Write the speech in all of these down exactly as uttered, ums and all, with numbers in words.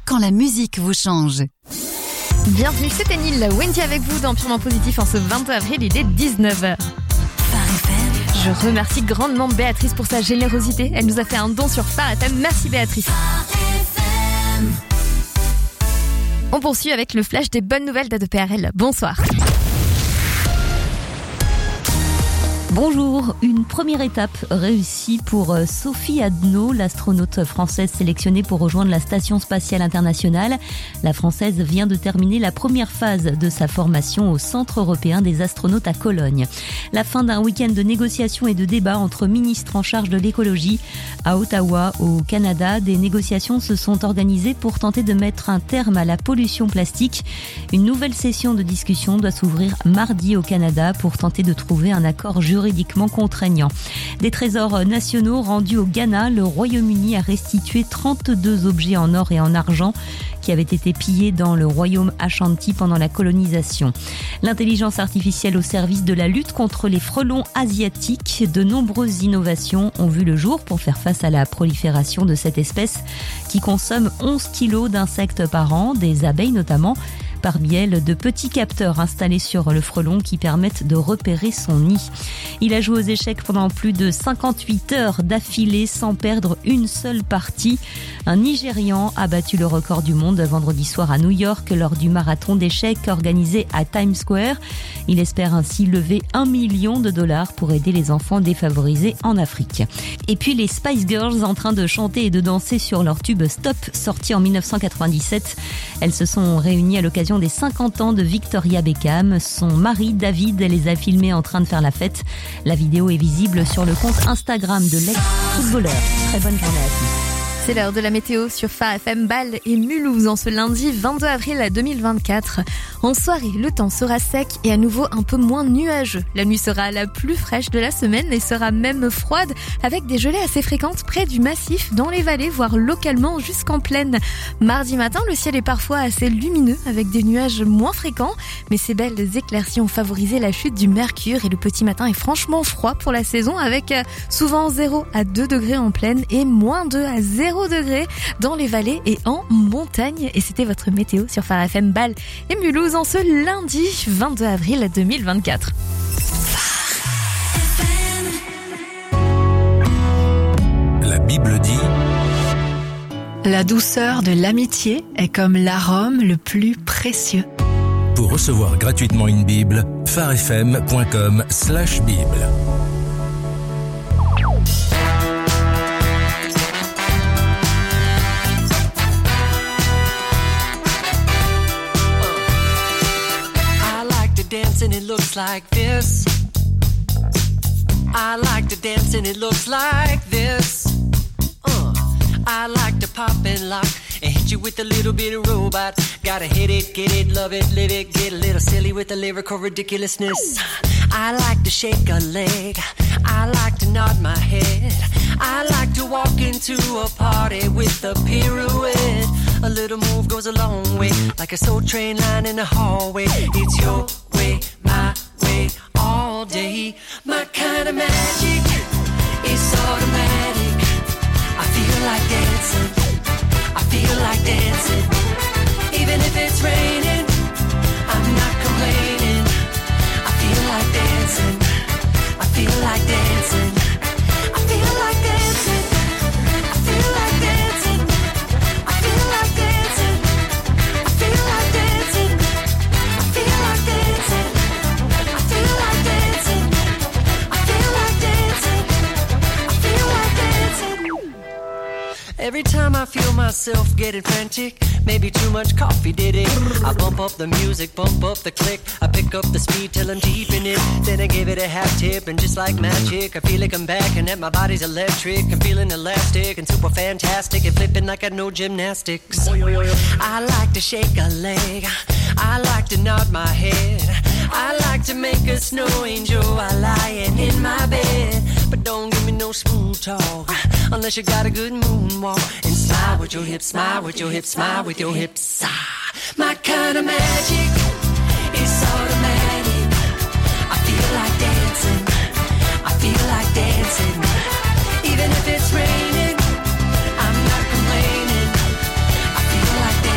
quand la musique vous change. Bienvenue, c'était Neil, Wendy avec vous dans Purement Positif en ce vingt-deux avril, il est dix-neuf heures. Je remercie grandement Béatrice pour sa générosité. Elle nous a fait un don sur Phare F M. Merci Béatrice. On poursuit avec le flash des bonnes nouvelles d'A deux P R L. Bonsoir. Bonjour, une première étape réussie pour Sophie Adno, l'astronaute française sélectionnée pour rejoindre la Station spatiale internationale. La Française vient de terminer la première phase de sa formation au Centre européen des astronautes à Cologne. La fin d'un week-end de négociations et de débats entre ministres en charge de l'écologie. À Ottawa, au Canada, des négociations se sont organisées pour tenter de mettre un terme à la pollution plastique. Une nouvelle session de discussion doit s'ouvrir mardi au Canada pour tenter de trouver un accord juridique juridiquement contraignant. Des trésors nationaux rendus au Ghana, le Royaume-Uni a restitué trente-deux objets en or et en argent qui avaient été pillés dans le royaume Ashanti pendant la colonisation. L'intelligence artificielle au service de la lutte contre les frelons asiatiques. De nombreuses innovations ont vu le jour pour faire face à la prolifération de cette espèce qui consomme onze kilos d'insectes par an, des abeilles notamment. Parmi elles, de petits capteurs installés sur le frelon qui permettent de repérer son nid. Il a joué aux échecs pendant plus de cinquante-huit heures d'affilée sans perdre une seule partie. Un Nigérian a battu le record du monde vendredi soir à New York lors du marathon d'échecs organisé à Times Square. Il espère ainsi lever un million de dollars pour aider les enfants défavorisés en Afrique. Et puis les Spice Girls en train de chanter et de danser sur leur tube Stop, sorti en dix-neuf cent quatre-vingt-dix-sept. Elles se sont réunies à l'occasion des cinquante ans de Victoria Beckham. Son mari David les a filmés en train de faire la fête. La vidéo est visible sur le compte Instagram de l'ex-footballeur. Très bonne journée à tous. C'est l'heure de la météo sur Phare F M, Bâle et Mulhouse en ce lundi vingt-deux avril deux mille vingt-quatre. En soirée, le temps sera sec et à nouveau un peu moins nuageux. La nuit sera la plus fraîche de la semaine et sera même froide avec des gelées assez fréquentes près du massif, dans les vallées, voire localement jusqu'en plaine. Mardi matin, le ciel est parfois assez lumineux avec des nuages moins fréquents, mais ces belles éclaircies ont favorisé la chute du mercure et le petit matin est franchement froid pour la saison avec souvent zéro à deux degrés en plaine et moins deux à zéro degrés dans les vallées et en montagne. Et c'était votre météo sur Phare F M, Bâle et Mulhouse en ce lundi vingt-deux avril deux mille vingt-quatre. La Bible dit: la douceur de l'amitié est comme l'arôme le plus précieux. Pour recevoir gratuitement une Bible, pharefm point com slash Bible. Dance and it looks like this. I like to dance and it looks like this. Uh, I like to pop and lock and hit you with a little bit of robot. Gotta hit it, get it, love it, live it, get a little silly with the lyrical ridiculousness. I like to shake a leg. I like to nod my head. I like to walk into a party with a pirouette. A little move goes a long way, like a soul train line in the hallway. It's your way, my way, all day. My kind of magic is automatic. I feel like dancing, I feel like dancing. Even if it's raining, I'm not complaining. I feel like dancing, I feel like dancing. I feel like dancing, I feel like dancing. I feel like dancing, I feel like dancing. I feel like dancing, I feel like dancing. I feel like dancing, I feel like dancing. Every time I feel myself getting frantic, maybe too much coffee did it. I bump up the music, bump up the click. I pick up the speed till I'm deep in it. Then I give it a half tip and just like magic, I feel like I'm back and that my body's electric. I'm feeling elastic and super fantastic and flipping like I know gymnastics. I like to shake a leg. I like to nod my head. I like to make a snow angel while lying in my bed. But don't give me no smooth talk unless you got a good moonwalk. And smile with your hips, smile with your hips, smile with your hips. Ah, my kind of magic is automatic. I feel like dancing, I feel like dancing. Even if it's raining, I'm not complaining. I feel like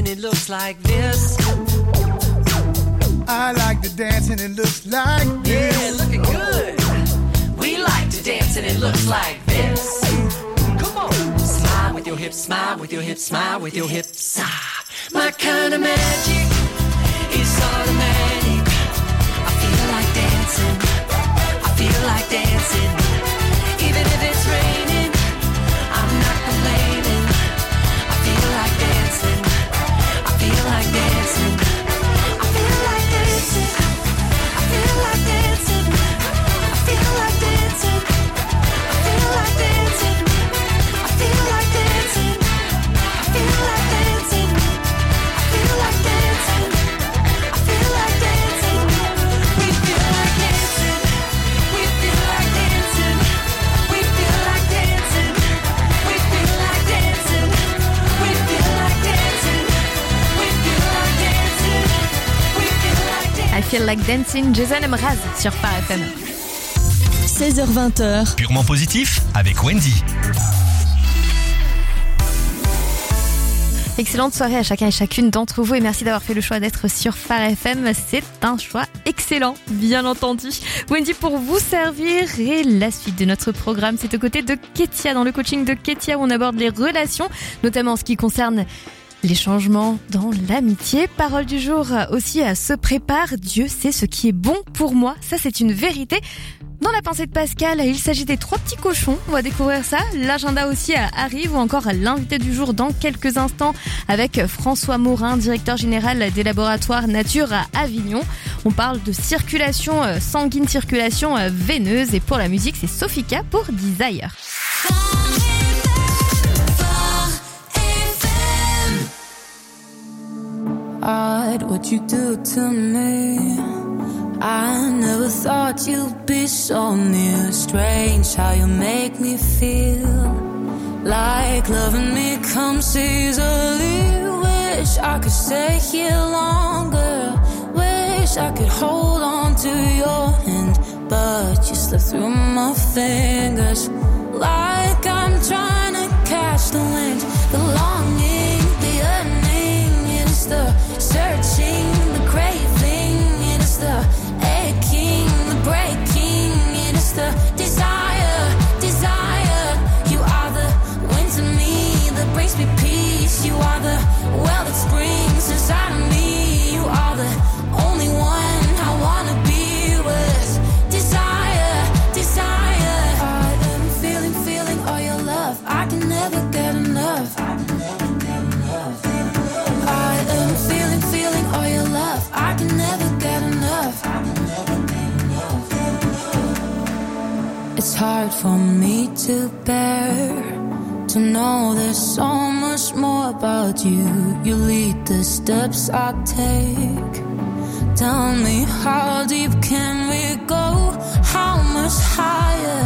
and it looks like this. I like to dance and it looks like this. Yeah, looking good. We like to dance and it looks like this. Come on. Smile with your hips, smile with your hips, smile with your hips. Ah, my kind of magic is automatic. I feel like dancing. I feel like dancing. Even if it's raining, I'm not complaining. I feel like dancing. I feel like dancing. I feel like dancing. I feel like dancing. I feel like dancing. I feel like dancing. I feel like dancing. I feel like dancing. I feel like dancing. I feel like dancing. We feel like dancing. We feel like dancing. We feel like dancing. We feel like dancing. We feel like dancing. We feel like dancing. We feel like dancing. I Feel Like Dancing, Jason Mraz sur Phare F M. seize heures vingt. Purement positif avec Wendy. Excellente soirée à chacun et chacune d'entre vous et merci d'avoir fait le choix d'être sur Phare F M. C'est un choix excellent, bien entendu. Wendy pour vous servir et la suite de notre programme, c'est aux côtés de Ketia, dans le coaching de Ketia où on aborde les relations, notamment en ce qui concerne les changements dans l'amitié. Parole du jour aussi, se prépare, Dieu sait ce qui est bon pour moi. Ça, c'est une vérité. Dans la pensée de Pascal, il s'agit des trois petits cochons. On va découvrir ça. L'agenda aussi arrive ou encore l'invité du jour dans quelques instants avec François Morin, directeur général des laboratoires Nature à Avignon. On parle de circulation sanguine, circulation veineuse et pour la musique, c'est Sofika pour Desire. Odd what you do to me. I never thought you'd be so near. Strange how you make me feel. Like loving me comes easily. Wish I could stay here longer. Wish I could hold on to your hand, but you slip through my fingers. Like I'm trying to catch the wind. The longing, the yearning, it is the searching, the craving, it is the aching, the breaking, it is the desire, desire. You are the wind to me that brings me peace. You are the well that springs inside of me. You are the only one I wanna be with. Desire, desire. I am feeling, feeling all your love. I can never get enough. I am feeling, feeling all your love. I can never get enough. It's hard for me to bear, to know there's so much more about you. You lead the steps I take. Tell me, how deep can we go? How much higher?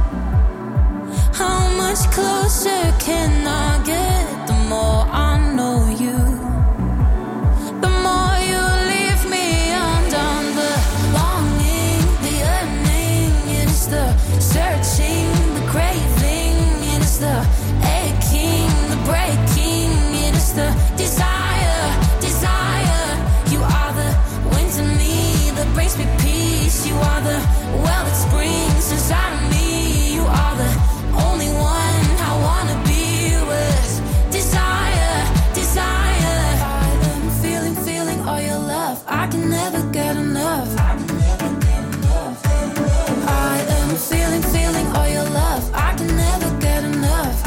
How much closer can I get? The more I know you, the more you leave me undone. The longing, the yearning, it is the searching, the craving, it is the aching, the breaking, it is the desire, desire. You are the wind to me that brings me peace. You are the well that springs inside of me. You are the only one I wanna be with. Desire, desire. I am feeling, feeling all your love. I can never get enough. I am feeling, feeling all your love. I can never get enough.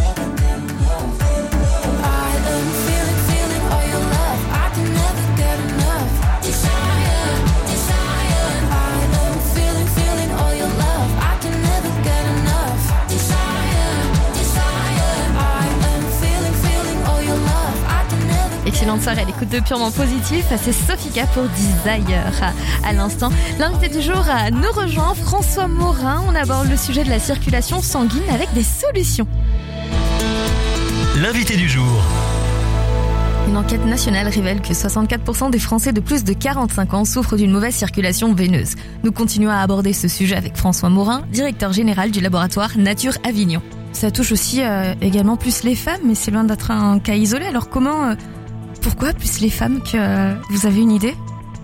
I am feeling, feeling all your love. I can never get enough. Desire, desire. I am feeling, feeling all your love. I can never get enough. Desire, desire. I am feeling, feeling all your love. I can never. Excellente soirée à l'écoute de Purement Positif, c'est Sofika pour Desire. À l'instant, l'invité du jour nous rejoint, François Morin. On aborde le sujet de la circulation sanguine avec des solutions. L'invité du jour. Une enquête nationale révèle que soixante-quatre pour cent des Français de plus de quarante-cinq ans souffrent d'une mauvaise circulation veineuse. Nous continuons à aborder ce sujet avec François Morin, directeur général du laboratoire Nature Avignon. Ça touche aussi euh, également plus les femmes, mais c'est loin d'être un cas isolé. Alors comment, euh, pourquoi plus les femmes que vous avez une idée?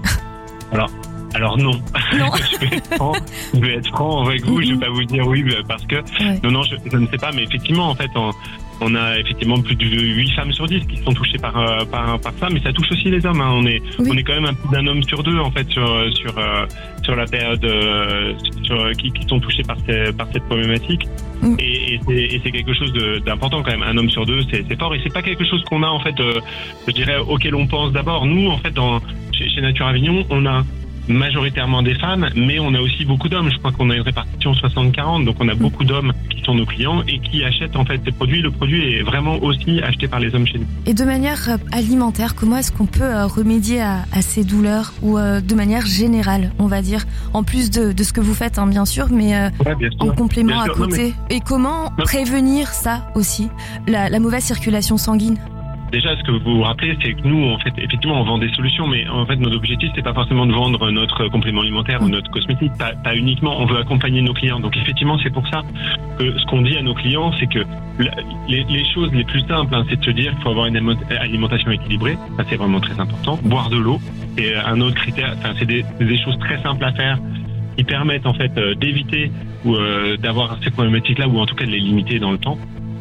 Alors, alors non. Non. je, vais être franc, je vais être franc avec vous. Mm-hmm. Je vais pas vous dire oui parce que ouais. non, non, je, je ne sais pas. Mais effectivement, en fait, on, on a effectivement plus de huit femmes sur dix qui sont touchées par euh, par par ça, mais ça touche aussi les hommes. Hein. On est oui. on est quand même un peu d'un homme sur deux en fait sur sur euh, sur la période euh, sur, qui, qui sont touchés par ces, par cette problématique. Mm. Et, et, c'est, et c'est quelque chose de, d'important quand même. Un homme sur deux, c'est, c'est fort et c'est pas quelque chose qu'on a en fait, euh, je dirais auquel on pense d'abord. Nous en fait dans chez, chez Nature Avignon, on a majoritairement des femmes, mais on a aussi beaucoup d'hommes. Je crois qu'on a une répartition soixante quarante, donc on a beaucoup d'hommes qui sont nos clients et qui achètent en fait ces produits. Le produit est vraiment aussi acheté par les hommes chez nous. Et de manière alimentaire, comment est-ce qu'on peut remédier à, à ces douleurs ou euh, de manière générale, on va dire, en plus de, de ce que vous faites, hein, bien sûr, mais euh, ouais, bien sûr. En complément bien à sûr. côté. Non, mais... Et comment non. prévenir ça aussi, la, la mauvaise circulation sanguine? Déjà, ce que vous vous rappelez, c'est que nous, en fait, effectivement, on vend des solutions, mais en fait, notre objectif, c'est pas forcément de vendre notre complément alimentaire mmh. ou notre cosmétique, pas, pas uniquement. On veut accompagner nos clients. Donc, effectivement, c'est pour ça que ce qu'on dit à nos clients, c'est que la, les, les choses les plus simples, hein, c'est de se dire qu'il faut avoir une alimentation équilibrée. Ça, c'est vraiment très important. Boire de l'eau, c'est un autre critère. Enfin, c'est des, des choses très simples à faire qui permettent en fait euh, d'éviter ou euh, d'avoir ces problématiques-là, ou en tout cas de les limiter dans le temps.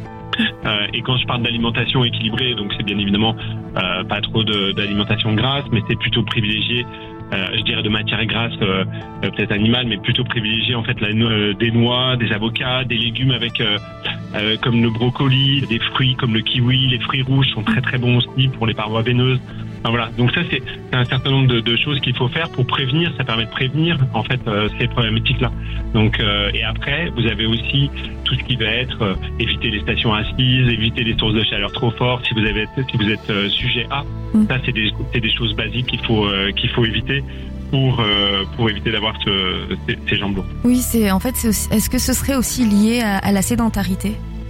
Euh, et quand je parle d'alimentation équilibrée, donc c'est bien évidemment euh, pas trop de, d'alimentation grasse, mais c'est plutôt privilégié, euh, je dirais de matières grasses, euh, peut-être animales, mais plutôt privilégié en fait la, euh, des noix, des avocats, des légumes avec euh, euh, comme le brocoli, des fruits comme le kiwi, les fruits rouges sont très très bons aussi pour les parois veineuses. Enfin, voilà, donc ça c'est, c'est un certain nombre de, de choses qu'il faut faire pour prévenir. Ça permet de prévenir en fait euh, ces problématiques-là. Donc euh, et après vous avez aussi tout ce qui va être euh, éviter les stations assises, éviter les sources de chaleur trop fortes. Si vous avez si vous êtes euh, sujet à, mmh. ça c'est des c'est des choses basiques qu'il faut euh, qu'il faut éviter pour euh, pour éviter d'avoir ce, ces, ces jambes lourdes. Oui, c'est en fait c'est aussi, est-ce que ce serait aussi lié à, à la sédentarité?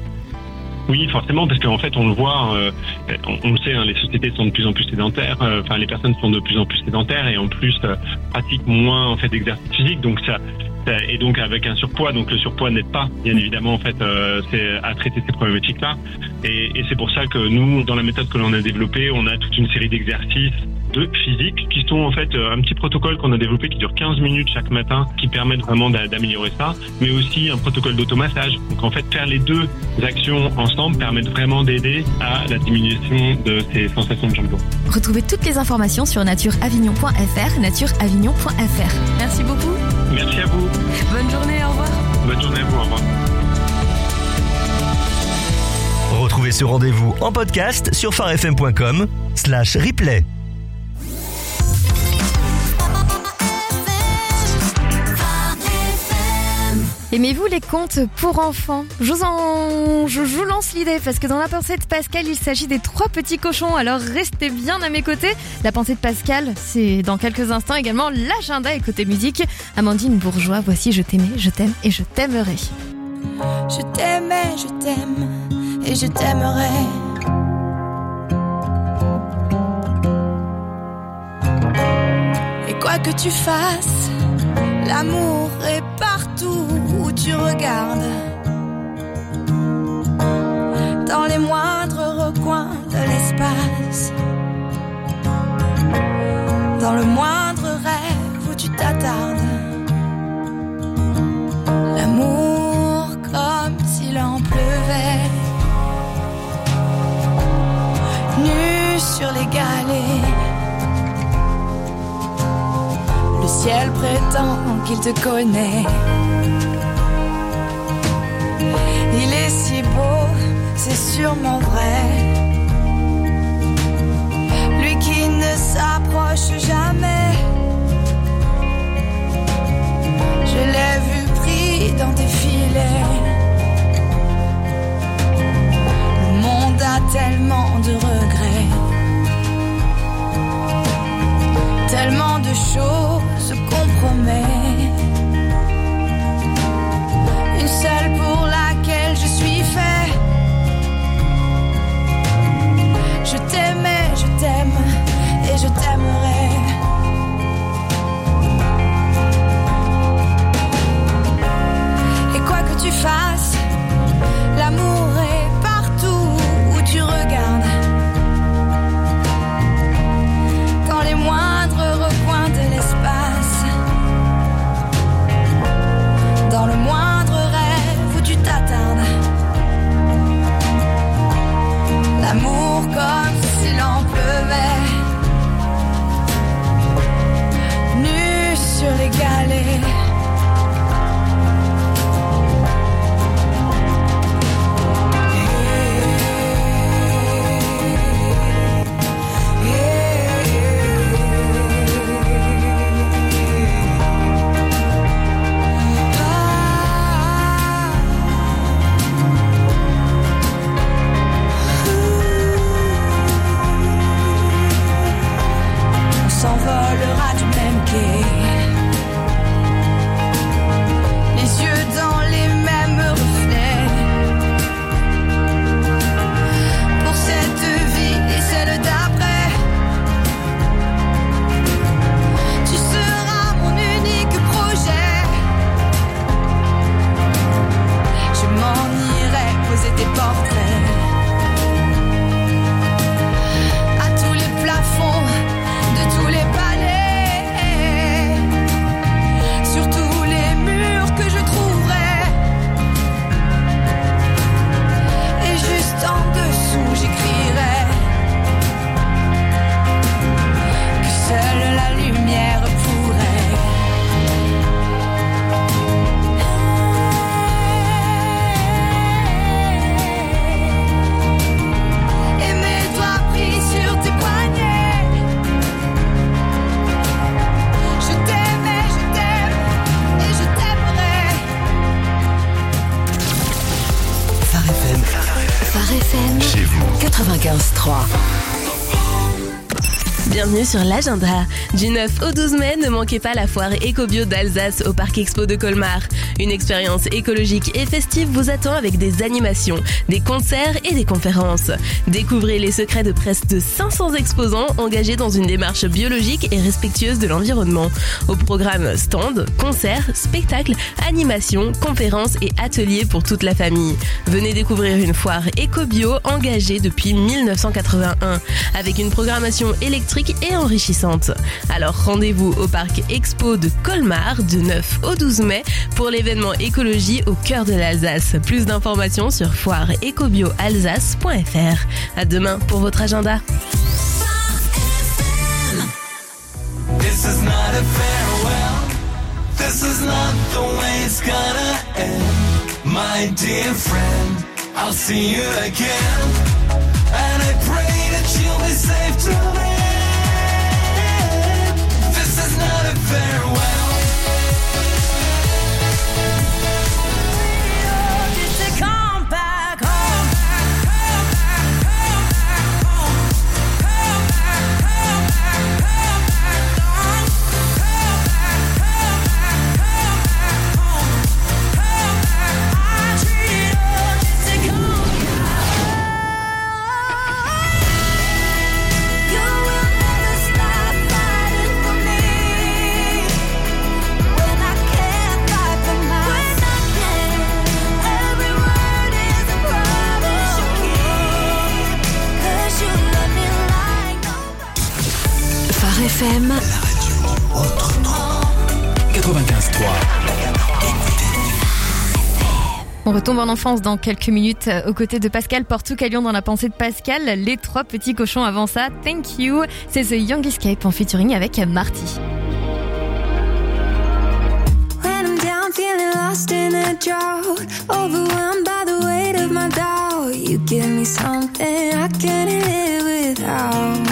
Oui, forcément, parce qu'en fait, on le voit, euh, on, on le sait, hein, les sociétés sont de plus en plus sédentaires. Euh, enfin, les personnes sont de plus en plus sédentaires et en plus euh, pratiquent moins en fait d'exercice physique. Donc ça, ça, et donc avec un surpoids. Donc le surpoids n'aide pas, bien évidemment, en fait, euh, c'est à traiter ces problématiques-là. Et, et c'est pour ça que nous, dans la méthode que l'on a développée, on a toute une série d'exercices de physique qui sont en fait un petit protocole qu'on a développé qui dure quinze minutes chaque matin, qui permettent vraiment d'améliorer ça, mais aussi un protocole d'automassage. Donc en fait, faire les deux actions ensemble permettent vraiment d'aider à la diminution de ces sensations de jambes lourdes. Retrouvez toutes les informations sur nature avignon point f r, nature avignon point f r. Merci beaucoup. Merci à vous. Bonne journée, au revoir. Bonne journée à vous, au revoir. Retrouvez ce rendez-vous en podcast sur farfm point com slash replay. Aimez-vous les contes pour enfants? Je vous, en... je vous lance l'idée parce que dans la pensée de Pascal, il s'agit des trois petits cochons. Alors restez bien à mes côtés. La pensée de Pascal, c'est dans quelques instants également l'agenda et côté musique. Amandine Bourgeois, voici Je t'aimais, je t'aime et je t'aimerai. Je t'aimais, je t'aime et je t'aimerai. Et quoi que tu fasses, l'amour est partout où tu regardes. Dans les moindres recoins de l'espace. Dans le moindre rêve où tu t'attardes. L'amour comme s'il en pleuvait. Nu sur les galets. Le ciel prétend qu'il te connaît. Il est si beau, c'est sûrement vrai. Lui qui ne s'approche jamais. Je l'ai vu pris dans tes filets. Le monde a tellement de regrets. Tellement de choses qu'on promet. Une seule pour laquelle je suis fait. Je t'aimais, je t'aime et je t'aimerai. Et quoi que tu fasses, l'amour est partout où tu regardes. quatre-vingt-quinze trois. Bienvenue sur l'agenda. Du neuf au douze mai, ne manquez pas la foire Éco-Bio d'Alsace au Parc Expo de Colmar. Une expérience écologique et festive vous attend avec des animations, des concerts et des conférences. Découvrez les secrets de près de cinq cents exposants engagés dans une démarche biologique et respectueuse de l'environnement. Au programme stand, concerts, spectacles, animations, conférences et ateliers pour toute la famille. Venez découvrir une foire Éco-Bio engagée depuis mille neuf cent quatre-vingt-un avec une programmation électrique et enrichissante. Alors rendez-vous au Parc Expo de Colmar du neuf au douze mai pour l'événement écologie au cœur de l'Alsace. Plus d'informations sur foire écobio alsace point f r. À demain pour votre agenda. This is not a farewell. This is not the way it's gonna end. My dear friend, I'll see you again. And I pray that you'll be safe till then. This is not a farewell. F M. La radio autrement. quatre-vingt-quinze trois. On retombe en enfance dans quelques minutes aux côtés de Pascal Portucalion dans la pensée de Pascal. Les trois petits cochons avant ça. Thank you. C'est The Young Escape en featuring avec Marty. When I'm down, feeling lost in a drought, overwhelmed by the weight of my doubt, you give me something I can't live without.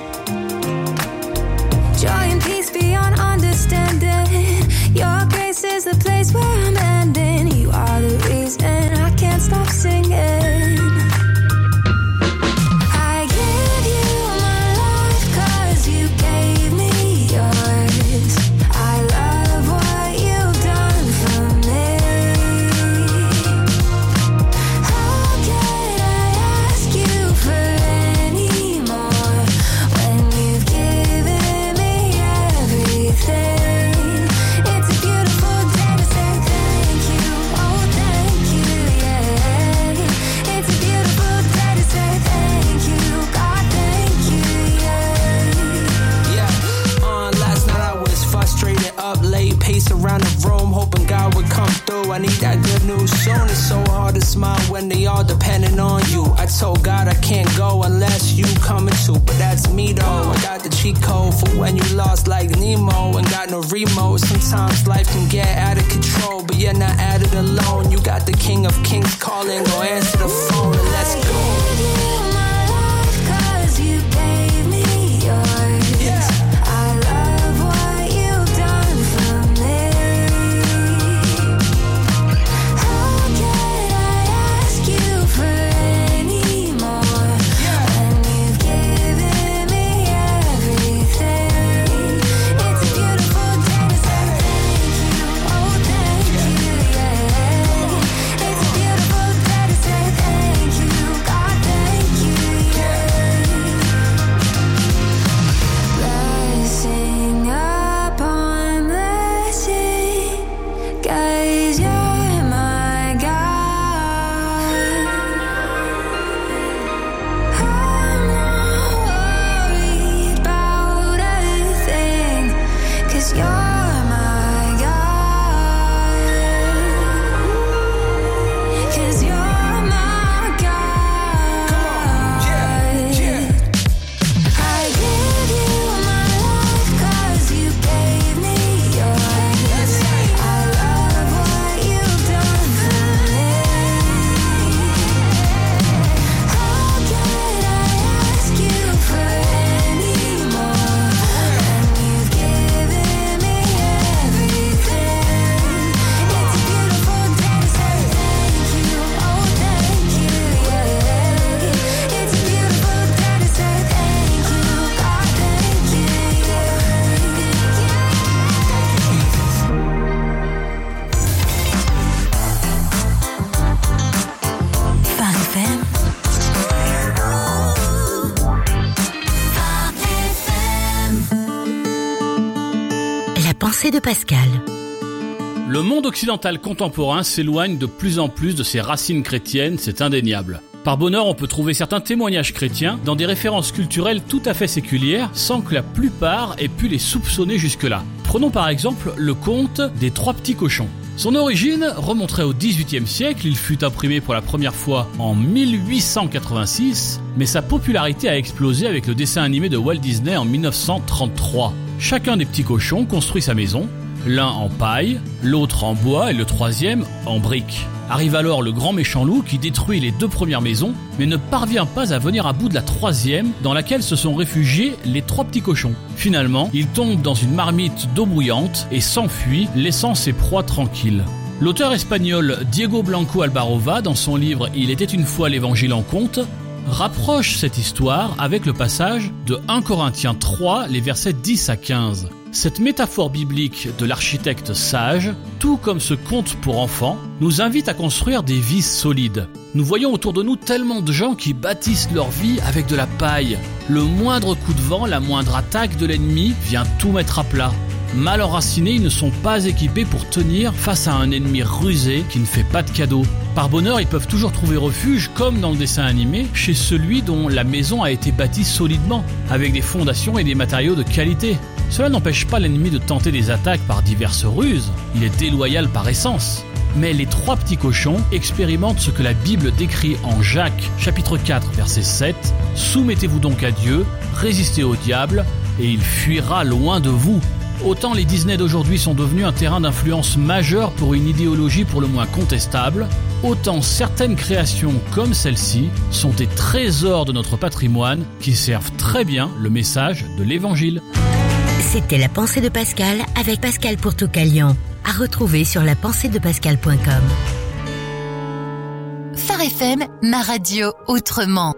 Joy and peace beyond understanding. Your grace is the place where I'm ending. You are the reason I can't stop singing. I give you my life 'cause you gave me yours. I love what you've done for me. How can I ask you for any more when you've given me everything? It's a beautiful day to say thank you, oh thank you, yeah. It's a beautiful day to say thank you, God thank you, yeah. Yeah, uh, last night I was frustrated, up late, pace around the room, hoping God would come through. I need that good news soon. It's so hard to smile when they all depending on you. I told God I can't go unless you coming too, but that's me though. I got the cheat code for when you lost like Nemo and got no remote. Sometimes life can get out of control, but you're not at it alone. You got the King of Kings calling, go answer the phone and let's go. Cause you gave me yours. Yeah. I love what you've done for me. How can I ask you for any more when you've given me everything? It's a beautiful day to say thank you, oh thank you, yeah. It's a beautiful day to say pensée de Pascal. Le monde occidental contemporain s'éloigne de plus en plus de ses racines chrétiennes, c'est indéniable. Par bonheur, on peut trouver certains témoignages chrétiens dans des références culturelles tout à fait séculières, sans que la plupart aient pu les soupçonner jusque-là. Prenons par exemple le conte des trois petits cochons. Son origine remonterait au dix-huitième siècle, il fut imprimé pour la première fois en mille huit cent quatre-vingt-six, mais sa popularité a explosé avec le dessin animé de Walt Disney en mille neuf cent trente-trois. Chacun des petits cochons construit sa maison, l'un en paille, l'autre en bois et le troisième en briques. Arrive alors le grand méchant loup qui détruit les deux premières maisons, mais ne parvient pas à venir à bout de la troisième dans laquelle se sont réfugiés les trois petits cochons. Finalement, il tombe dans une marmite d'eau bouillante et s'enfuit, laissant ses proies tranquilles. L'auteur espagnol Diego Blanco Albarova, dans son livre « Il était une fois l'évangile en conte », rapproche cette histoire avec le passage de premier Corinthiens trois, les versets dix à quinze. Cette métaphore biblique de l'architecte sage, tout comme ce conte pour enfants, nous invite à construire des vies solides. Nous voyons autour de nous tellement de gens qui bâtissent leur vie avec de la paille. Le moindre coup de vent, la moindre attaque de l'ennemi vient tout mettre à plat. Mal enracinés, ils ne sont pas équipés pour tenir face à un ennemi rusé qui ne fait pas de cadeaux. Par bonheur, ils peuvent toujours trouver refuge, comme dans le dessin animé, chez celui dont la maison a été bâtie solidement, avec des fondations et des matériaux de qualité. Cela n'empêche pas l'ennemi de tenter des attaques par diverses ruses, il est déloyal par essence. Mais les trois petits cochons expérimentent ce que la Bible décrit en Jacques, chapitre quatre, verset sept. « Soumettez-vous donc à Dieu, résistez au diable, et il fuira loin de vous. » Autant les Disney d'aujourd'hui sont devenus un terrain d'influence majeur pour une idéologie pour le moins contestable, autant certaines créations comme celle-ci sont des trésors de notre patrimoine qui servent très bien le message de l'Évangile. C'était La Pensée de Pascal avec Pascal Pourtoukalian, à retrouver sur la pensée de pascal point com. Phare F M, ma radio autrement.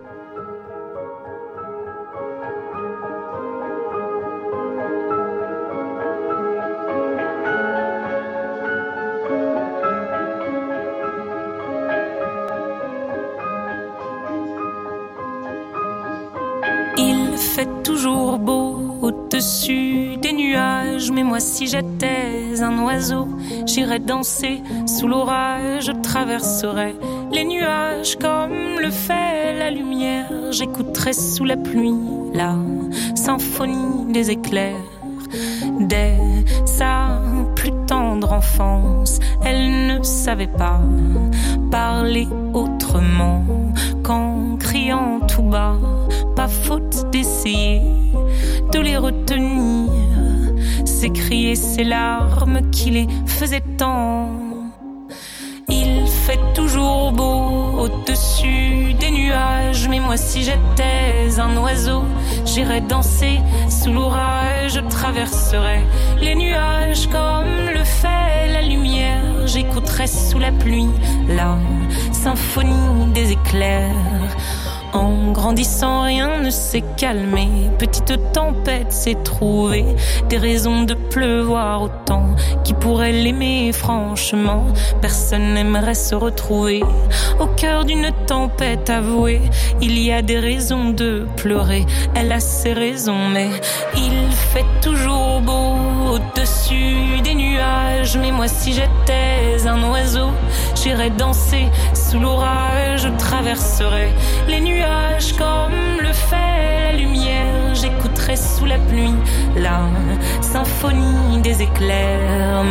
Il fait toujours beau au-dessus des nuages, mais moi si j'étais un oiseau, j'irais danser sous l'orage, je traverserais les nuages comme le fait la lumière, j'écouterais sous la pluie la symphonie des éclairs. Dès sa plus tendre enfance, elle ne savait pas parler autrement qu'en criant tout bas. Pas faute d'essayer de les retenir, s'écrier ces larmes qui les faisaient tant. Il fait toujours beau au-dessus des nuages, mais moi si j'étais un oiseau, j'irais danser sous l'orage, je traverserais les nuages comme le fait la lumière, j'écouterais sous la pluie la symphonie des éclairs. En grandissant, rien ne s'est calmé. Petite tempête s'est trouvée des raisons de pleuvoir autant. Qui pourrait l'aimer franchement? Personne n'aimerait se retrouver au cœur d'une tempête avouée. Il y a des raisons de pleurer, elle a ses raisons, mais il fait toujours beau au-dessus des nuages. Mais moi si j'étais un oiseau, j'irais danser sous l'orage, je traverserais les nuages comme le fait la lumière, j'écouterai sous la pluie la symphonie des éclairs.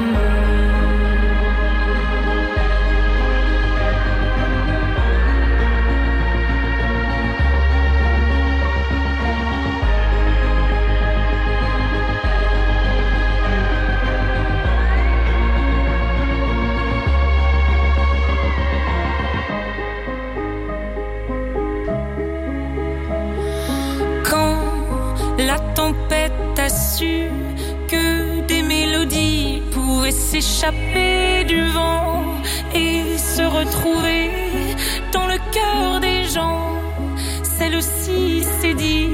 La tempête a su que des mélodies pouvaient s'échapper du vent et se retrouver dans le cœur des gens. Celle-ci c'est dire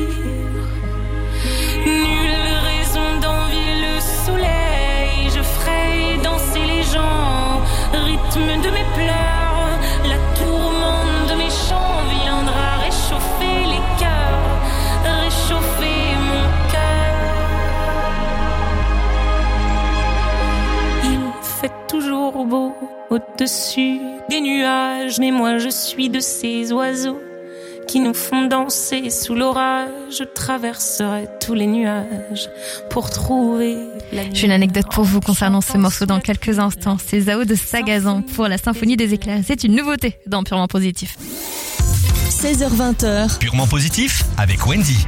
nulle raison d'envier le soleil. Je ferai danser les gens, rythme de mes pleurs. La tourmente de mes chants viendra réchauffer les cœurs, réchauffer mon cœur. haut, au-dessus des nuages. Mais moi je suis de ces oiseaux qui nous font danser sous l'orage. Je traverserai tous les nuages pour trouver la nuit. J'ai une anecdote pour vous concernant ce morceau dans quelques instants. C'est Zao de Sagazan pour la Symphonie des éclairs. C'est une nouveauté dans Purement Positif. seize heures vingt. Purement Positif avec Wendy.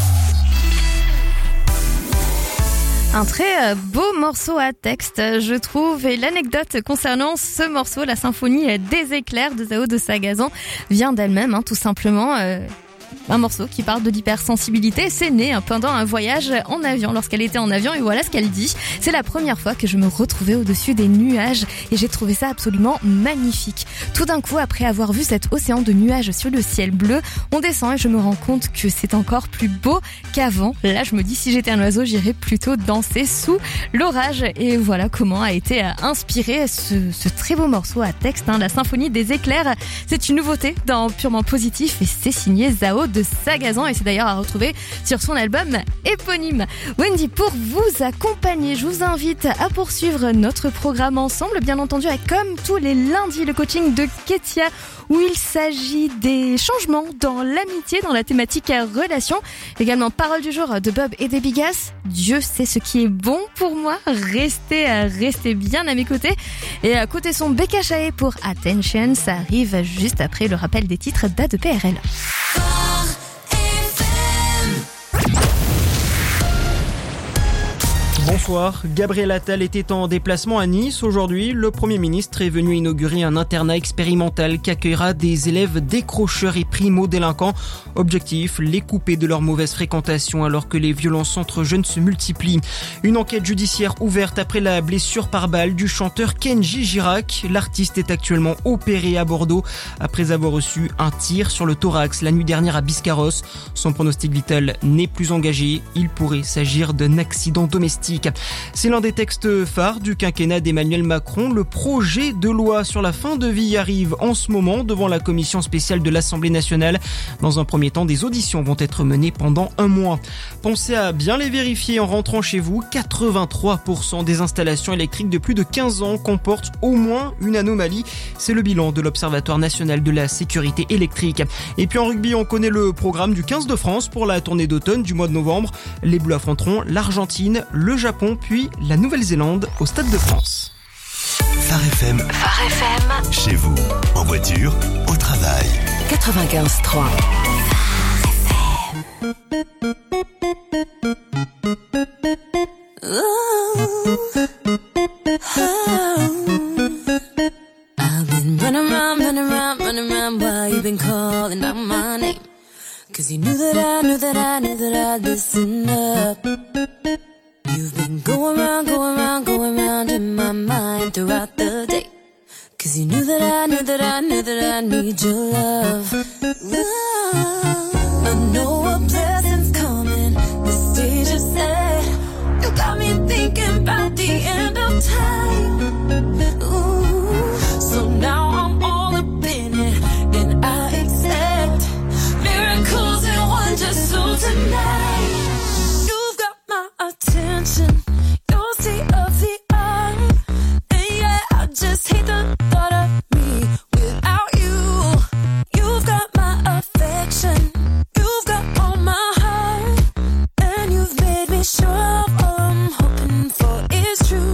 Un très beau morceau à texte, je trouve, et l'anecdote concernant ce morceau, la symphonie des éclairs de Zao de Sagazan, vient d'elle-même, hein, tout simplement. Euh... Un morceau qui parle de l'hypersensibilité. C'est né pendant un voyage en avion, lorsqu'elle était en avion, et voilà ce qu'elle dit. C'est la première fois que je me retrouvais au-dessus des nuages et j'ai trouvé ça absolument magnifique. Tout d'un coup, après avoir vu cet océan de nuages sur le ciel bleu, on descend et je me rends compte que c'est encore plus beau qu'avant. Là, je me dis, si j'étais un oiseau, j'irais plutôt danser sous l'orage. Et voilà comment a été inspiré ce, ce très beau morceau à texte, hein, la Symphonie des éclairs. C'est une nouveauté dans Purement Positif et c'est signé Zao de Sagazan et c'est d'ailleurs à retrouver sur son album éponyme. Wendy, pour vous accompagner, je vous invite à poursuivre notre programme ensemble, bien entendu, avec comme tous les lundis le coaching de Ketia où il s'agit des changements dans l'amitié, dans la thématique relation. Également parole du jour de Bob et des Bigas. Dieu sait ce qui est bon pour moi. Restez, restez bien à mes côtés. Et à côté son Becca Chaé pour Attention, ça arrive juste après le rappel des titres d'A deux P R L. Bonsoir, Gabriel Attal était en déplacement à Nice. Aujourd'hui, le Premier ministre est venu inaugurer un internat expérimental qui accueillera des élèves décrocheurs et primo-délinquants. Objectif, les couper de leur mauvaise fréquentation alors que les violences entre jeunes se multiplient. Une enquête judiciaire ouverte après la blessure par balle du chanteur Kenji Girac. L'artiste est actuellement opéré à Bordeaux après avoir reçu un tir sur le thorax la nuit dernière à Biscarrosse. Son pronostic vital n'est plus engagé. Il pourrait s'agir d'un accident domestique. C'est l'un des textes phares du quinquennat d'Emmanuel Macron. Le projet de loi sur la fin de vie arrive en ce moment devant la commission spéciale de l'Assemblée nationale. Dans un premier temps, des auditions vont être menées pendant un mois. Pensez à bien les vérifier en rentrant chez vous. quatre-vingt-trois pour cent des installations électriques de plus de quinze ans comportent au moins une anomalie. C'est le bilan de l'Observatoire national de la sécurité électrique. Et puis en rugby, on connaît le programme du quinze de France pour la tournée d'automne du mois de novembre. Les Bleus affronteront l'Argentine, le Japon, puis la Nouvelle-Zélande au Stade de France. Phare F M. Phare F M. Chez vous, en voiture, au travail. quatre-vingt-quinze trois. I've been running around, running around, running around while you've been calling out my name. Cause you knew that I, knew that I, knew that I'd listen up. You've been going round, going round, going round in my mind throughout the day. Cause you knew that I, knew that I, knew that I need your love. Love. I know a blessing's coming, the stage is set. You got me thinking about the end of time. Ooh. So now I'm all up in it, and I accept miracles and wonders. So tonight you've got my attention, your state of the art. And yeah, I just hate the thought of me without you. You've got my affection, you've got all my heart, and you've made me sure of all I'm hoping for is true.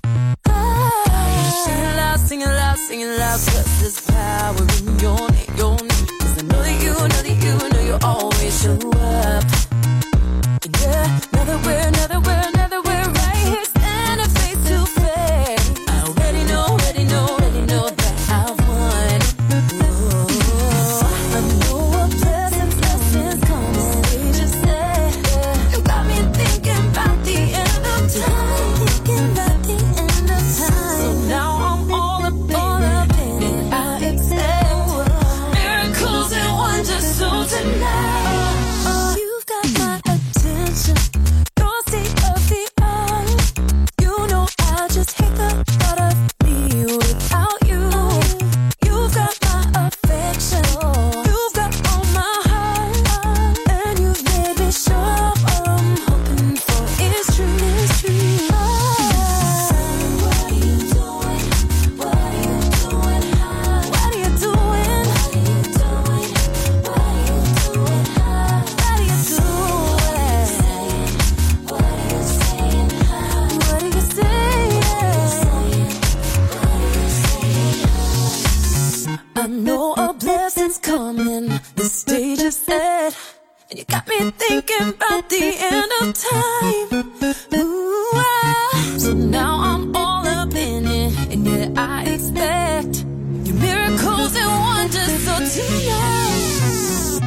I sing it loud, sing it loud, sing it loud, 'cause there's power in your name, your name. 'Cause I know that you, know that you, know you always show up. And yeah, now that we're, now that we're, now that we're right here standing face to face, I already know, already know, already know that I've won. Ooh, I know a blessing's, blessing's coming. They just said, you got me thinking about the end of time, thinking about the end of time. So now I'm all up, all up in it. I accept miracles and wonders. So tonight, you've got sense coming, the stage is set. And you got me thinking about the end of time. Ooh, ah. So now I'm all up in it, and yet I expect your miracles and wonders. So tonight,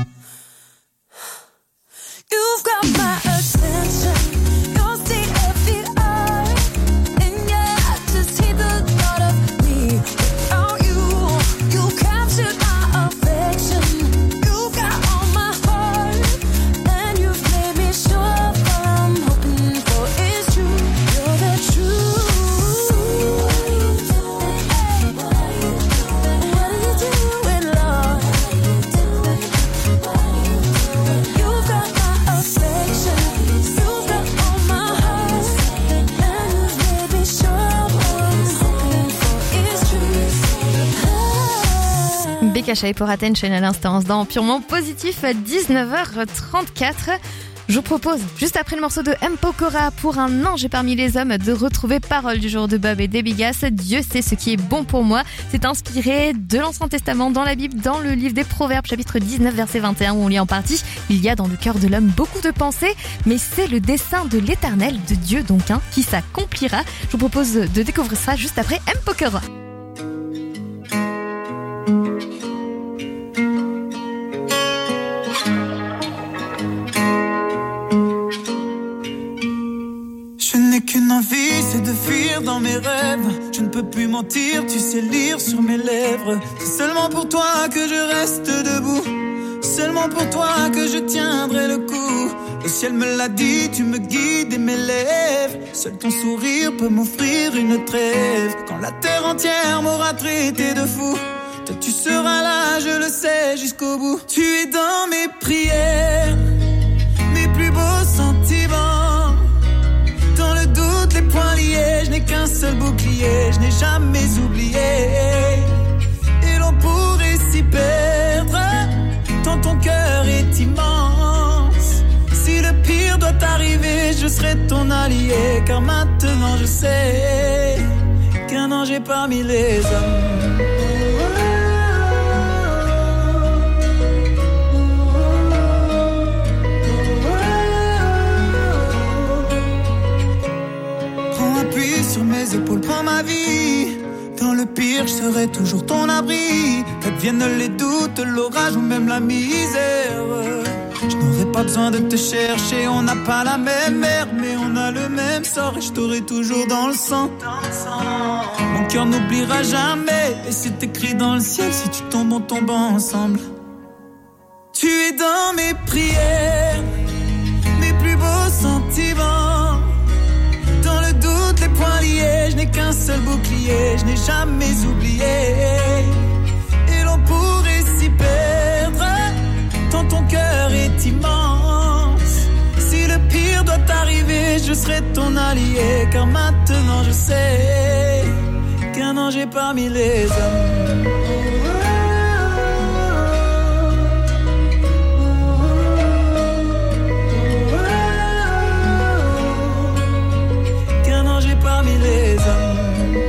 you've got my attention. You're state of the art, and yeah, I just hate the thought of me without you. You captured my affection. You've got all my heart, and you've made me sure of what I'm hoping for is true. You're the truth. What are you doing? Hey, what are you doing? What are you doing, Lord? What are you doing? You've got my affection. You've got all my heart, and you've made me sure of what I'm hoping for is true. Ah. Bekasha pour Attention à l'instant dans Purement Positif à dix-neuf heures trente-quatre. Je vous propose, juste après le morceau de M. Pokora pour Un ange parmi les hommes, de retrouver Parole du jour de Bob et Debigas. Dieu sait ce qui est bon pour moi. C'est inspiré de l'Ancien Testament dans la Bible, dans le livre des Proverbes, chapitre dix-neuf, verset vingt et un, où on lit en partie: il y a dans le cœur de l'homme beaucoup de pensées, mais c'est le dessein de l'Éternel, de Dieu donc, hein, qui s'accomplira. Je vous propose de découvrir ça juste après M. Pokora. Je n'ai qu'une envie, c'est de fuir dans mes rêves. Je ne peux plus mentir, tu sais lire sur mes lèvres. C'est seulement pour toi que je reste debout. Seulement pour toi que je tiendrai le coup. Le ciel me l'a dit, tu me guides et m'élèves. Seul ton sourire peut m'offrir une trêve. Quand la terre entière m'aura traité de fou, toi tu seras là, je le sais, jusqu'au bout. Tu es dans mes prières, mes plus beaux sentiments. Dans le doute, les poings liés, je n'ai qu'un seul bouclier, je n'ai jamais oublié. Et l'on pourrait s'y perdre, tant ton cœur est immense. Si le pire doit arriver, je serai ton allié, car maintenant je sais qu'un ange est parmi les hommes. Sur mes épaules, prends ma vie. Dans le pire, je serai toujours ton abri. Qu'adviennent les doutes, l'orage ou même la misère, je n'aurai pas besoin de te chercher. On n'a pas la même mère, mais on a le même sort. Et je t'aurai toujours dans le sang. Mon cœur n'oubliera jamais, et c'est écrit dans le ciel: si tu tombes, on tombe ensemble. Tu es dans mes prières, mes plus beaux sentiments. Dans le doute, les poings liés, je n'ai qu'un seul bouclier, je n'ai jamais oublié. Et l'on pourrait s'y perdre, tant ton cœur est immense. Si le pire doit arriver, je serai ton allié, car maintenant je sais qu'un ange est parmi les hommes. Parmi les hommes.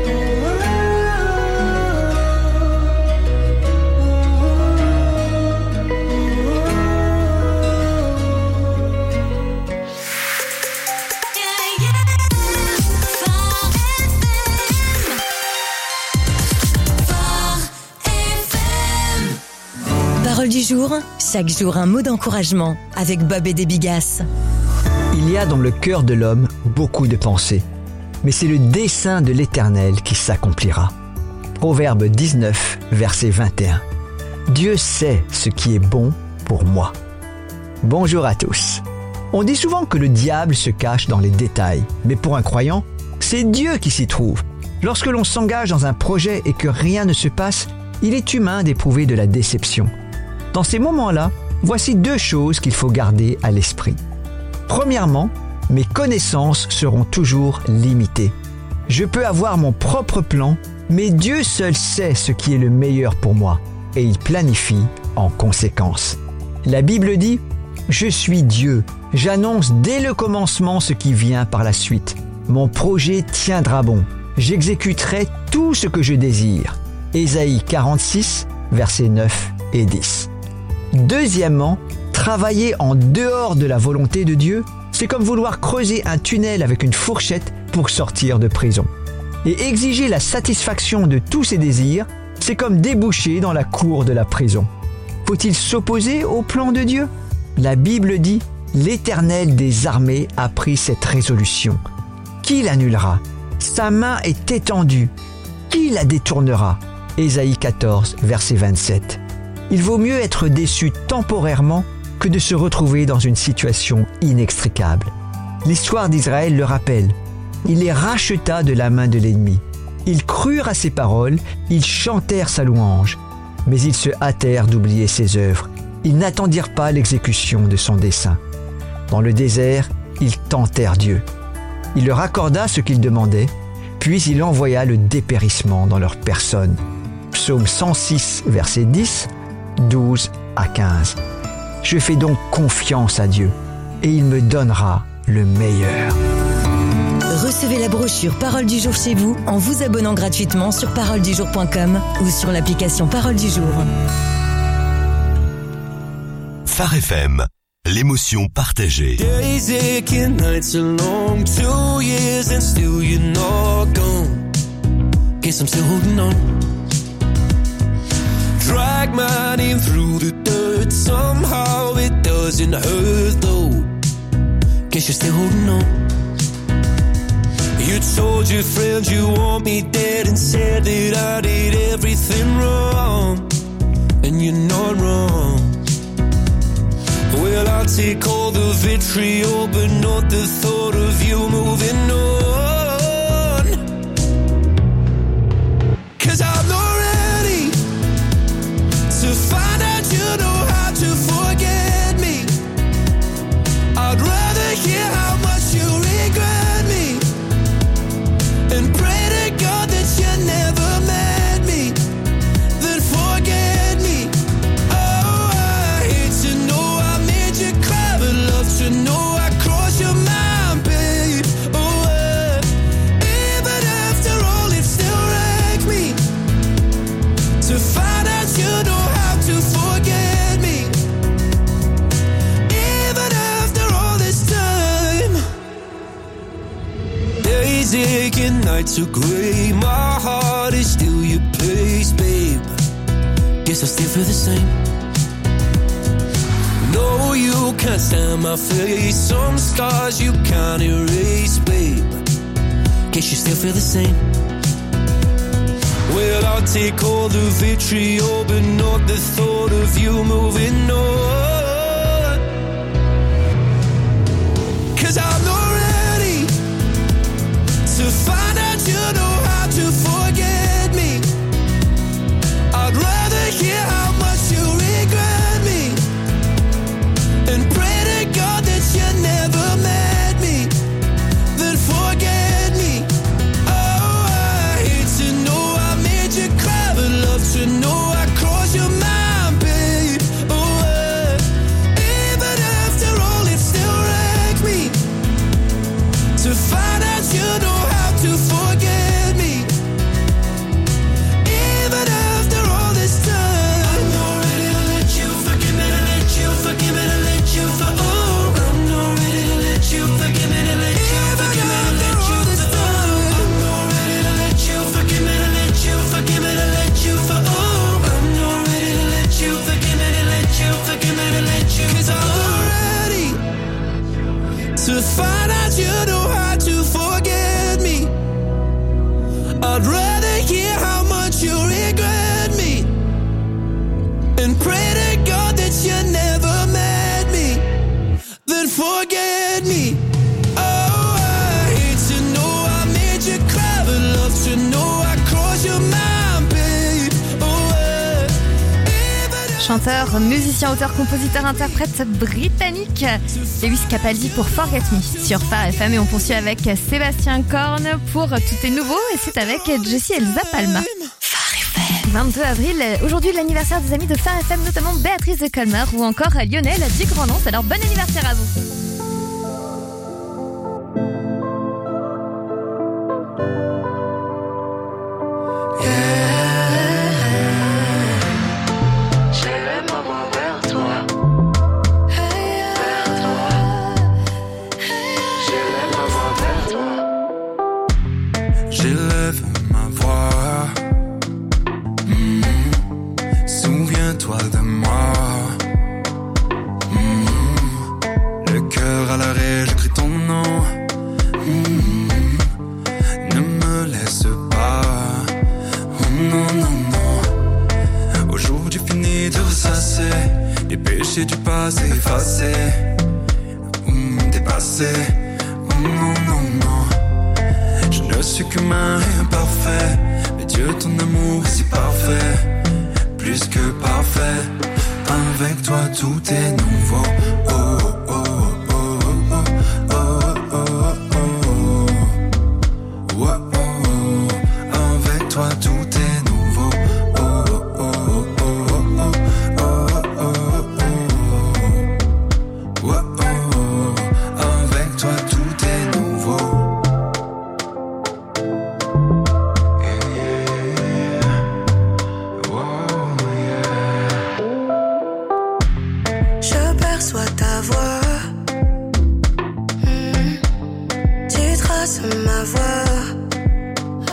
Parole du jour, chaque jour un mot d'encouragement avec Bob et Debigas. Il y a dans le cœur de l'homme beaucoup de pensées, mais c'est le dessein de l'Éternel qui s'accomplira. Proverbe dix-neuf, verset vingt et un. Dieu sait ce qui est bon pour moi. Bonjour à tous. On dit souvent que le diable se cache dans les détails, mais pour un croyant, c'est Dieu qui s'y trouve. Lorsque l'on s'engage dans un projet et que rien ne se passe, il est humain d'éprouver de la déception. Dans ces moments-là, voici deux choses qu'il faut garder à l'esprit. Premièrement, mes connaissances seront toujours limitées. Je peux avoir mon propre plan, mais Dieu seul sait ce qui est le meilleur pour moi, et il planifie en conséquence. La Bible dit « Je suis Dieu, j'annonce dès le commencement ce qui vient par la suite. Mon projet tiendra bon, j'exécuterai tout ce que je désire. » Ésaïe quarante-six, versets neuf et dix. Deuxièmement, travailler en dehors de la volonté de Dieu, c'est comme vouloir creuser un tunnel avec une fourchette pour sortir de prison. Et exiger la satisfaction de tous ses désirs, c'est comme déboucher dans la cour de la prison. Faut-il s'opposer au plan de Dieu ? La Bible dit « L'Éternel des armées a pris cette résolution. Qui l'annulera ? Sa main est étendue. Qui la détournera ?» Ésaïe quatorze, verset vingt-sept. Il vaut mieux être déçu temporairement que de se retrouver dans une situation inextricable. L'histoire d'Israël le rappelle. Il les racheta de la main de l'ennemi. Ils crurent à ses paroles, ils chantèrent sa louange. Mais ils se hâtèrent d'oublier ses œuvres. Ils n'attendirent pas l'exécution de son dessein. Dans le désert, ils tentèrent Dieu. Il leur accorda ce qu'ils demandaient, puis il envoya le dépérissement dans leur personne. Psaume cent six, verset dix, douze à quinze. Je fais donc confiance à Dieu, et il me donnera le meilleur. Recevez la brochure Parole du jour chez vous en vous abonnant gratuitement sur parole du jour point com ou sur l'application Parole du jour. Phare F M, l'émotion partagée. Days aching, nights are long, two years and still you're not gone. Guess I'm still holding on. Drag my name through the dirt, somehow it doesn't hurt though. Guess you're still holding on. You told your friends you want me dead and said that I did everything wrong. And you're not wrong. Well, I'll take all the vitriol, but not the thought of you moving on. 'Cause I'm not ready to find out you know how to forget me. I'd rather hear how much you regret me and pray to God that you never met me, then forget me. Oh, I hate to know I made you cry, but love to know I crossed your mind, babe. Oh, uh, even after all, it still wrecks me to find out you know how to forget me. Even after all this time, days aching, nights are gray. My heart is still your place, babe. Guess I still feel the same. No, you can't stand my face. Some scars you can't erase, babe. Guess you still feel the same. Well, I'll take all the vitriol, but not the thought of you moving on. 'Cause I'm not ready to find out you know how to forget me. I'd rather hear how much you regret me and pray to God that you never met me, then forget me. Oh, I hate to know I made you cry, but love to know I crossed your mind, babe. Oh, uh, even after all, it still wrecks me to find out you know how to forget me. Even after all this time, I'm not ready to let you forgive me, to let you forgive me, to let you for oh, I'm not ready to let you forgive me, to let you forgive me, to let you for oh, I'm not ready to let you forgive me, to let you forgive me, to let you for oh, I'm not ready to let you forgive me, to let you forgive me, to let you 'cause I'm not ready to find out you know how to forget me. I'd rather hear how much you regret me and pray to God that you never met me, then forget me. Oh, I hate to know I made you cry, but love to know I crossed your mind, babe. Oh, uh, Chanteur, musicien, auteur, compositeur, interprète britannique Lewis Capaldi pour Forget Me sur Phare F M, et on poursuit avec Sébastien Korn pour Tout est nouveau, et c'est avec Jessie Elsa Palma. vingt-deux avril, aujourd'hui l'anniversaire des amis de Phare F M, notamment Béatrice de Colmar ou encore Lionel du Grand Nance. Alors bon anniversaire à vous. J'ai non, non, non. Aujourd'hui fini de ressasser les péchés du passé effacés, mmh, dépassés. Oh, non, non, non. Je ne suis qu'humain et imparfait, mais Dieu, ton amour est si parfait, plus que parfait. Avec toi tout est nouveau. Oh, oh, oh, oh, oh, oh, oh, oh, oh, oh, oh. Avec toi tout est nouveau. Oh, oh, oh, oh, oh, oh, oh, oh, oh, oh. Avec toi tout est nouveau. Ta voix, mmh. Tu traces ma voix.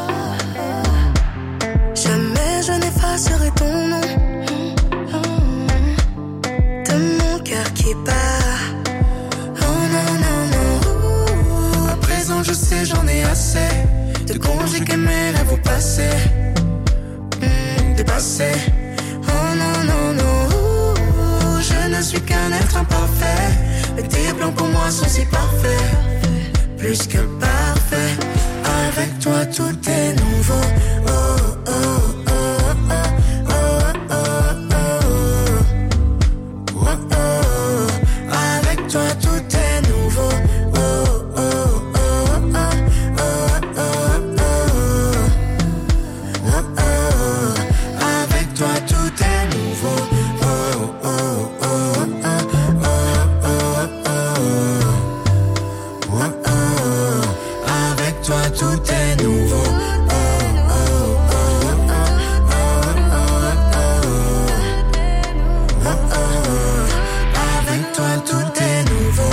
Jamais je n'effacerai ton nom, mmh. De mon cœur qui bat. Oh non, non, non. À présent je sais, j'en ai assez de conjuguer mes rêves au passé, mmh. Dépassé. Oh non, non, non. Je ne suis qu'un être imparfait, mais tes plans pour moi sont si parfaits, plus que parfaits. Avec toi tout est nouveau. Oh, oh, oh, oh, oh, oh, oh, oh, oh. Avec toi tout est nouveau. Oh, oh, oh, oh, oh, oh, oh, oh. Avec toi tout est nouveau. Tout est nouveau. Oh, oh, oh, oh, oh, oh, oh. Avec toi tout est nouveau.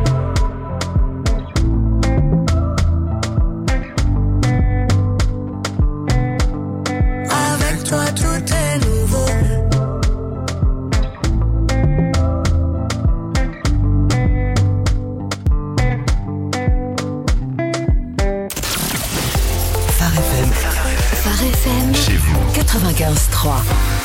Avec toi tout est nouveau. Chez vous. quatre-vingt-quinze trois.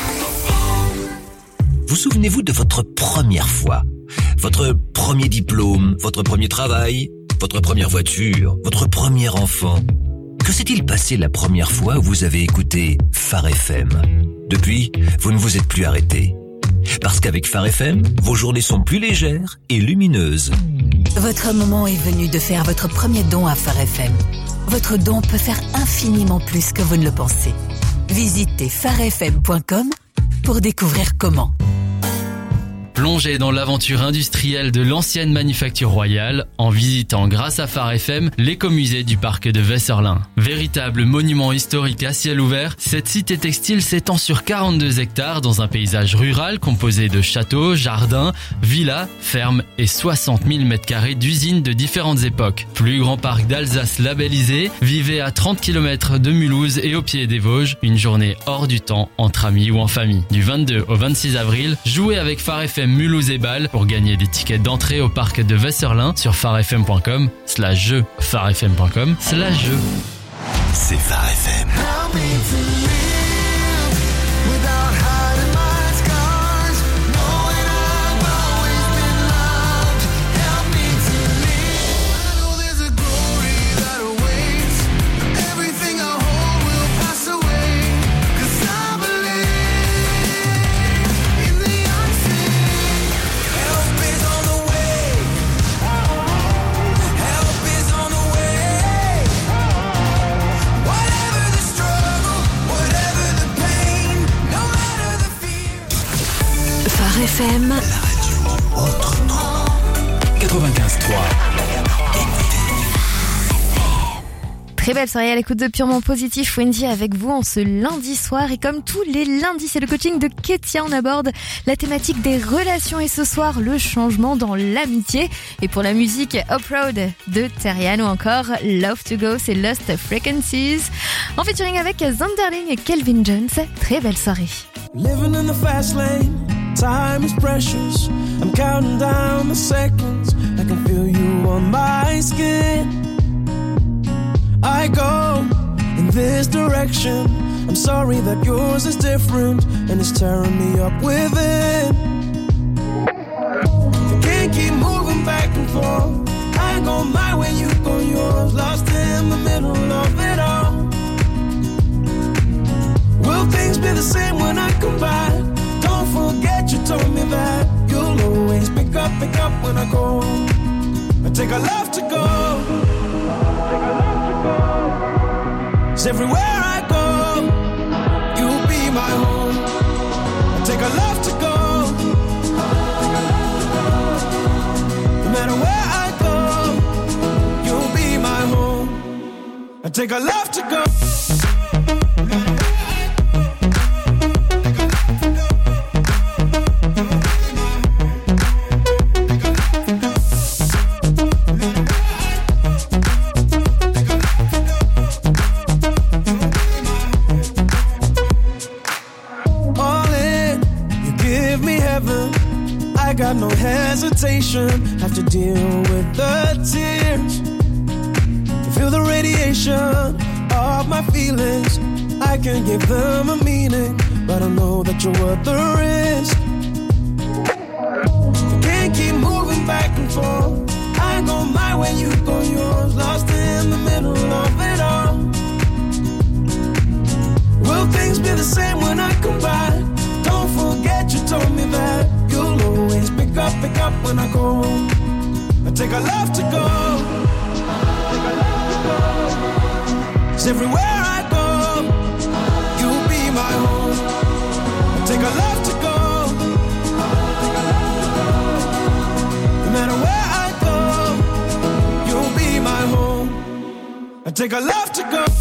Vous souvenez-vous de votre première fois? Votre premier diplôme, votre premier travail, votre première voiture, votre premier enfant? Que s'est-il passé la première fois où vous avez écouté Phare F M? Depuis, vous ne vous êtes plus arrêté. Parce qu'avec Phare F M, vos journées sont plus légères et lumineuses. Votre moment est venu de faire votre premier don à Phare F M. Votre don peut faire infiniment plus que vous ne le pensez. Visitez phare f m point com pour découvrir comment. Plongez dans l'aventure industrielle de l'ancienne manufacture royale en visitant grâce à Phare F M l'écomusée du parc de Wesserlin. Véritable monument historique à ciel ouvert, cette cité textile s'étend sur quarante-deux hectares dans un paysage rural composé de châteaux, jardins, villas, fermes et soixante mille mètres carrés d'usines de différentes époques. Plus grand parc d'Alsace labellisé, vivez à trente kilomètres de Mulhouse et au pied des Vosges, une journée hors du temps entre amis ou en famille. Du vingt-deux au vingt-six avril, jouez avec Phare F M Mulhouse et Bâle pour gagner des tickets d'entrée au parc de Wesserlin sur pharefm point com slash jeu, pharefm point com slash jeu. C'est Phare F M. F M. La radio autrement. quatre-vingt-quinze trois. Très belle soirée à l'écoute de Purement Positif. Wendy avec vous en ce lundi soir. Et comme tous les lundis, c'est le coaching de Ketia. On aborde la thématique des relations. Et ce soir, le changement dans l'amitié. Et pour la musique, Off-Road de Terrian ou encore Love to Go, c'est Lost Frequencies. En featuring avec Zanderling et Kelvin Jones. Très belle soirée. Living in the fast lane, time is precious. I'm counting down the seconds. I can feel you on my skin. I go in this direction I'm sorry that yours is different and it's tearing me up within. You can't keep moving back and forth. I go my way, you go yours. Lost in the middle of it all. Will things be the same when I come back? Don't forget you told me that you'll always pick up, pick up when I go. I take a love to go. Take a love to go. 'Cause everywhere I go, you'll be my home. I take a love to go. Take a love to go. No matter where I go, you'll be my home. I take a love to go. Got no hesitation, have to deal with the tears. Feel the radiation of my feelings. I can give them a meaning, but I know that you're worth the risk. You can't keep moving back and forth. I go my way, you go yours. Lost in the middle of it all. Will things be the same when I come back? Don't forget you told me that you'll always pick up, pick up when I go. I take a love to go. Take a love to go. 'Cause everywhere I go, you'll be my home. I take a love to go. Take a love to go. No matter where I go, you'll be my home. I take a love to go.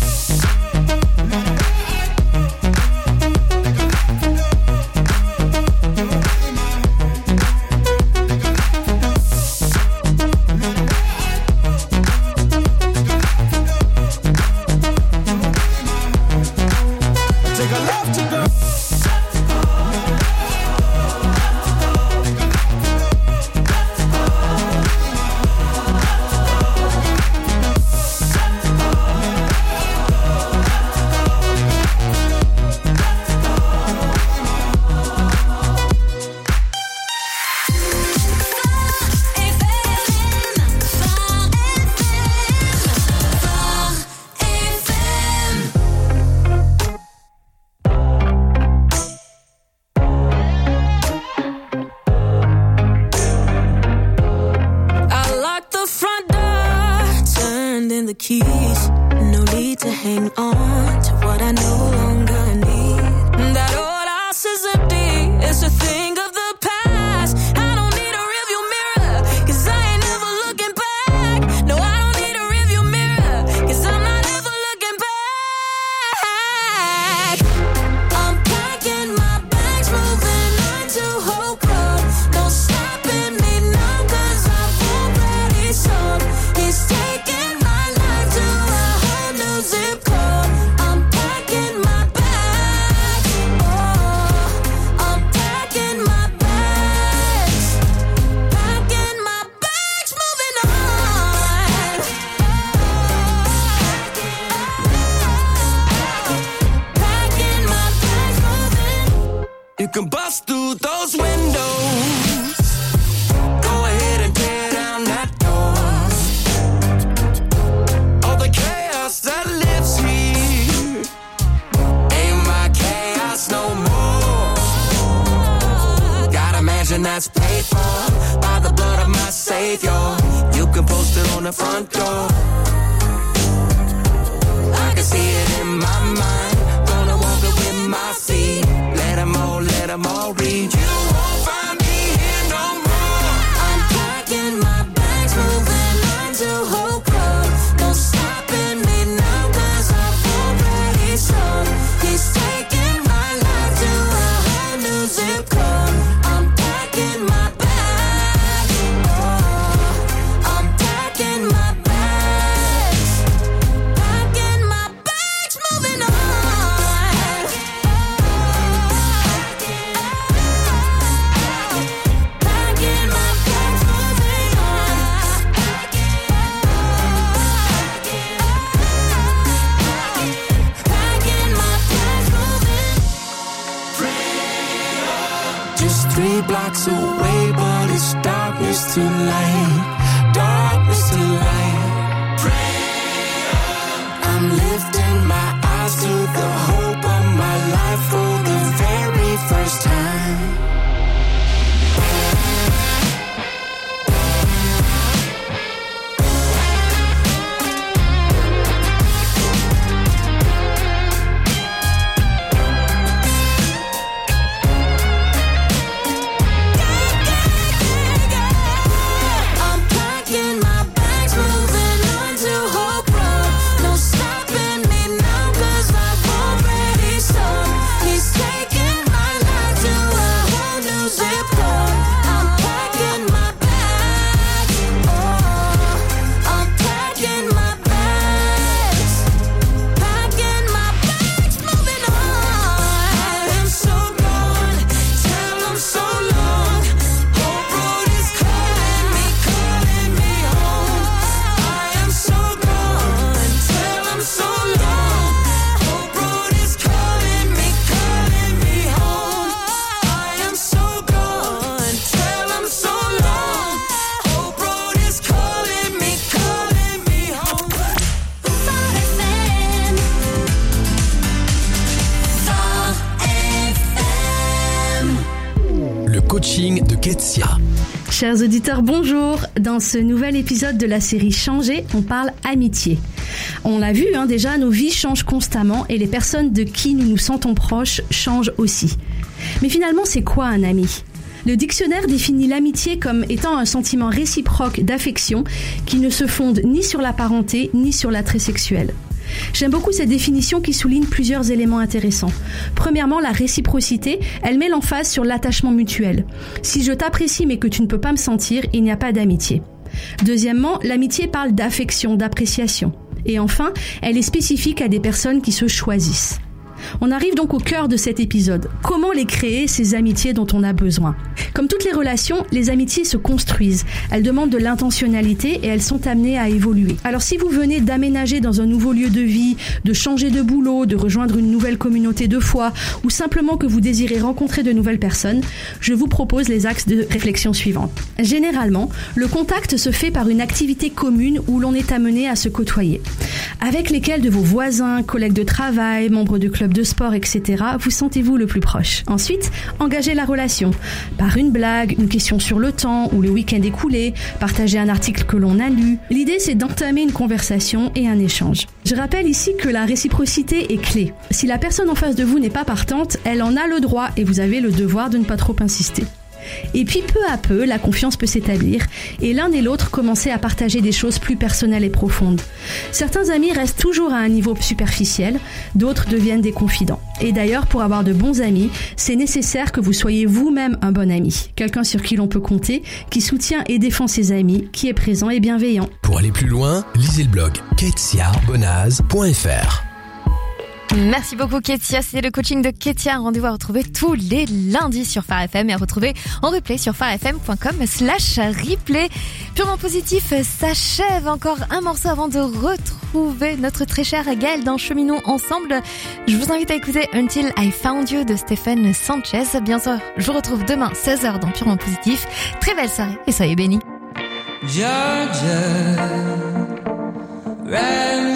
You can bust through those windows. Go ahead and tear down that door. All the chaos that lives here ain't my chaos no more. Got a mansion that's paid for by the blood of my Savior. You can post it on the front door. I can see it in my mind. Gonna walk it with my feet. Let them all, let them all read. You won't find me here no more. I'm packing my bags, moving on to Hope Road. No stopping me now, 'cause I've already sold. He's taking my life to a whole new zip code. I'm packing my bags. Oh, I'm packing my bags. Packing my bags, moving on. three blocks away, but it's darkness to light, darkness to light. Prayer. I'm lifting my eyes to the hope of my life for the very first time. Coaching de Ketsia. Chers auditeurs, bonjour. Dans ce nouvel épisode de la série Changer, on parle amitié. On l'a vu, hein, déjà, nos vies changent constamment et les personnes de qui nous nous sentons proches changent aussi. Mais finalement, c'est quoi un ami ? Le dictionnaire définit l'amitié comme étant un sentiment réciproque d'affection qui ne se fonde ni sur la parenté ni sur l'attrait sexuel. J'aime beaucoup cette définition qui souligne plusieurs éléments intéressants. Premièrement, la réciprocité, elle met l'emphase sur l'attachement mutuel. Si je t'apprécie mais que tu ne peux pas me sentir, il n'y a pas d'amitié. Deuxièmement, l'amitié parle d'affection, d'appréciation. Et enfin, elle est spécifique à des personnes qui se choisissent. On arrive donc au cœur de cet épisode. Comment les créer, ces amitiés dont on a besoin ? Comme toutes les relations, les amitiés se construisent. Elles demandent de l'intentionnalité et elles sont amenées à évoluer. Alors si vous venez d'aménager dans un nouveau lieu de vie, de changer de boulot, de rejoindre une nouvelle communauté de foi ou simplement que vous désirez rencontrer de nouvelles personnes, je vous propose les axes de réflexion suivants. Généralement, le contact se fait par une activité commune où l'on est amené à se côtoyer. Avec lesquels de vos voisins, collègues de travail, membres de clubs de sport, et cetera, vous sentez-vous le plus proche. Ensuite, engagez la relation. Par une blague, une question sur le temps ou le week-end écoulé, partager un article que l'on a lu. L'idée, c'est d'entamer une conversation et un échange. Je rappelle ici que la réciprocité est clé. Si la personne en face de vous n'est pas partante, elle en a le droit et vous avez le devoir de ne pas trop insister. Et puis peu à peu, la confiance peut s'établir et l'un et l'autre commencer à partager des choses plus personnelles et profondes. Certains amis restent toujours à un niveau superficiel, d'autres deviennent des confidents. Et d'ailleurs, pour avoir de bons amis, c'est nécessaire que vous soyez vous-même un bon ami. Quelqu'un sur qui l'on peut compter, qui soutient et défend ses amis, qui est présent et bienveillant. Pour aller plus loin, lisez le blog ketsia bonaz point f r. Merci beaucoup Ketsia, c'est le coaching de Ketsia. Rendez-vous à retrouver tous les lundis sur Phare F M et à retrouver en replay sur pharefm.com slash replay. Purement positif s'achève. Encore un morceau avant de retrouver notre très cher Gaël dans Cheminons ensemble. Je vous invite à écouter Until I Found You de Stephen Sanchez. Bien sûr, je vous retrouve demain seize heures dans Purement positif. Très belle soirée et soyez bénis. Georgia, right.